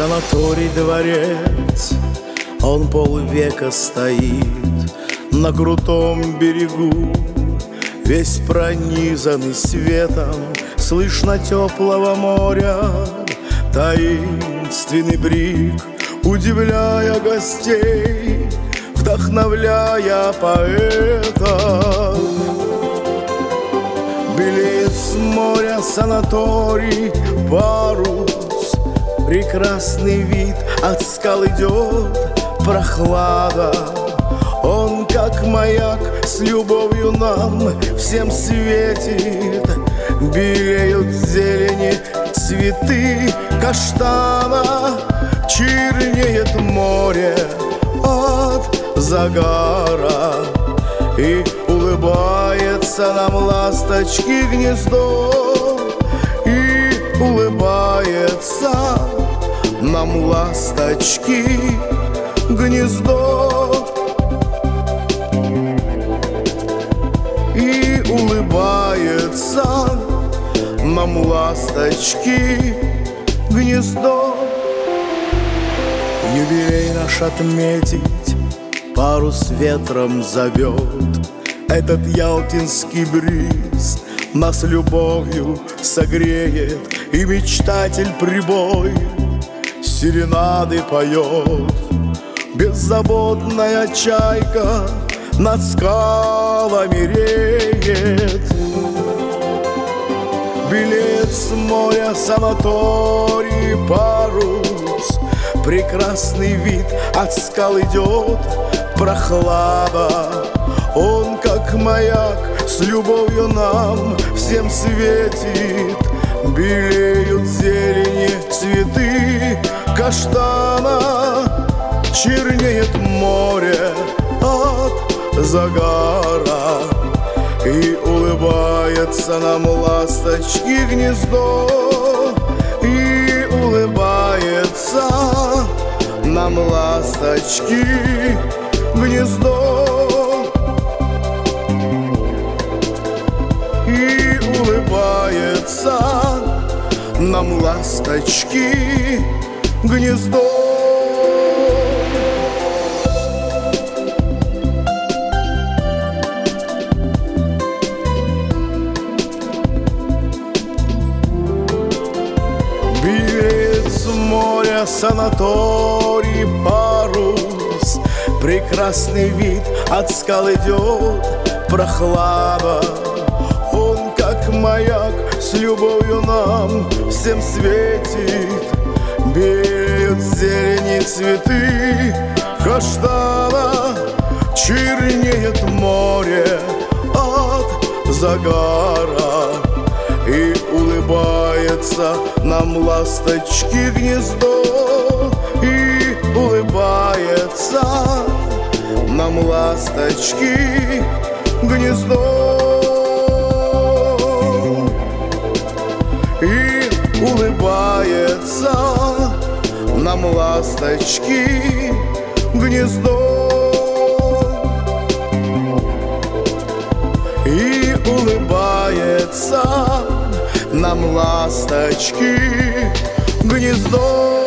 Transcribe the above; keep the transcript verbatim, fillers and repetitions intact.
Санаторий дворец, он полвека стоит на крутом берегу, весь пронизанный светом, слышно теплого моря. Таинственный брик, удивляя гостей, вдохновляя поэтов. Белеет с моря санаторий, парус, прекрасный вид, от скал идет прохлада. Он, как маяк, с любовью нам всем светит. Белеют в зелени цветы каштана, чернеет море от загара, и улыбается нам ласточки гнездо, и улыбается нам ласточки гнездо, и улыбается нам ласточки гнездо. Юбилей наш отметить парус ветром зовет. Этот ялтинский бриз нас любовью согреет, и мечтатель прибой серенады поет. Беззаботная чайка над скалами реет. Белеет с моря санаторий, парус, прекрасный вид, от скал идет прохлада. Он, как маяк, с любовью нам всем светит. Белеют в зелени цветы каштана, чернеет море от загара, и улыбается нам ласточки гнездо, и улыбается нам ласточки гнездо, и улыбается нам ласточки гнездо. Белеет с моря санаторий, парус, прекрасный вид, от скал идет прохлада. Он, как маяк, с любовью нам всем светит. Белеют в зелени цветы каштана, чернеет море от загара, и улыбается нам ласточки гнездо, и улыбается нам ласточки гнездо, и улыбается нам ласточки гнездо, и улыбается нам ласточки гнездо.